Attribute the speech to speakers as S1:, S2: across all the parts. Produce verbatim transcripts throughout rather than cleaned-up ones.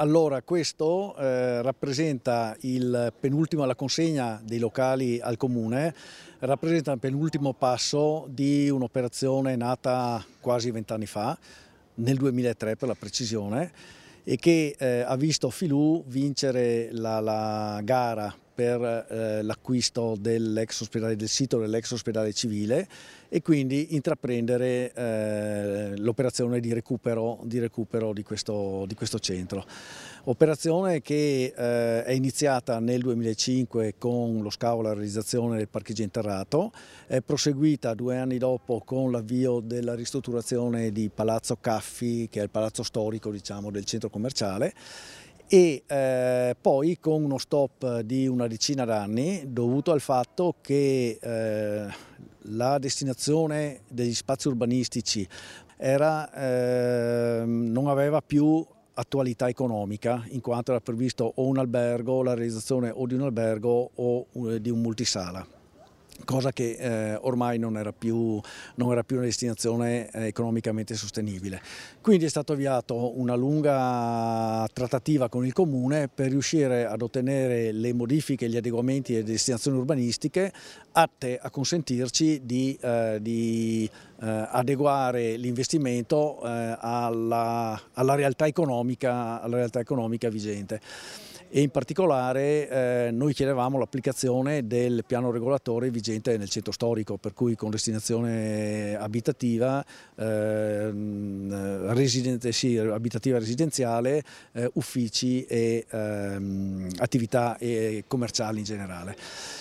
S1: Allora, questo eh, rappresenta il penultimo, la consegna dei locali al Comune, rappresenta il penultimo passo di un'operazione nata quasi vent'anni fa, nel duemilatré per la precisione, e che eh, ha visto Filù vincere la, la gara per eh, l'acquisto dell'ex ospedale, del sito dell'ex ospedale civile, e quindi intraprendere eh, l'operazione di recupero, di recupero di questo, di questo centro. Operazione che eh, è iniziata nel duemilacinque con lo scavo e la realizzazione del parcheggio interrato, è proseguita due anni dopo con l'avvio della ristrutturazione di Palazzo Caffi, che è il palazzo storico, diciamo, del centro commerciale, e eh, poi con uno stop di una decina d'anni dovuto al fatto che eh, la destinazione degli spazi urbanistici era, eh, non aveva più attualità economica, in quanto era previsto o un albergo, la realizzazione o di un albergo o di un multisala, cosa che eh, ormai non era, più, non era più una destinazione eh, economicamente sostenibile. Quindi è stata avviata una lunga trattativa con il Comune per riuscire ad ottenere le modifiche, gli adeguamenti e le destinazioni urbanistiche atte a consentirci di, eh, di eh, adeguare l'investimento eh, alla, alla, realtà economica, alla realtà economica vigente. E in particolare eh, noi chiedevamo l'applicazione del piano regolatore vigente nel centro storico, per cui con destinazione abitativa, eh, residente, sì, abitativa residenziale, eh, uffici e ehm, attività e commerciali in generale.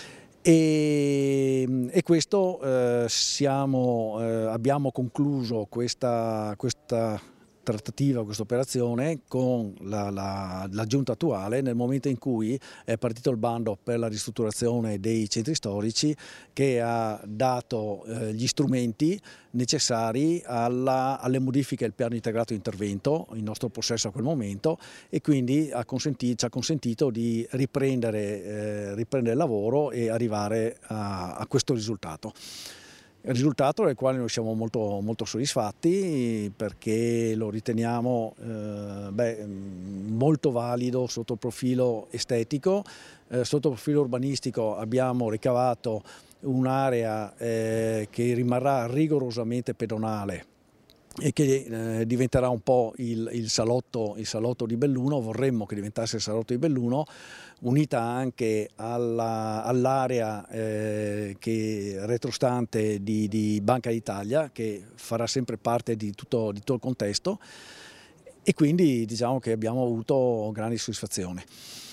S1: E, e questo eh, siamo, eh, abbiamo concluso questa, questa trattativa, questa operazione con la, la, la giunta attuale nel momento in cui è partito il bando per la ristrutturazione dei centri storici, che ha dato eh, gli strumenti necessari alla, alle modifiche del piano integrato di intervento in nostro possesso a quel momento, e quindi ha consentito, ci ha consentito di riprendere, eh, riprendere il lavoro e arrivare a, a questo risultato. Il risultato del quale noi siamo molto, molto soddisfatti, perché lo riteniamo eh, beh, molto valido sotto il profilo estetico. Eh, sotto il profilo urbanistico abbiamo ricavato un'area eh, che rimarrà rigorosamente pedonale e che eh, diventerà un po' il, il, salotto, il salotto di Belluno. Vorremmo che diventasse il salotto di Belluno, unita anche all'area all eh, retrostante di, di Banca d'Italia, che farà sempre parte di tutto, di tutto il contesto, e quindi diciamo che abbiamo avuto grandi soddisfazioni.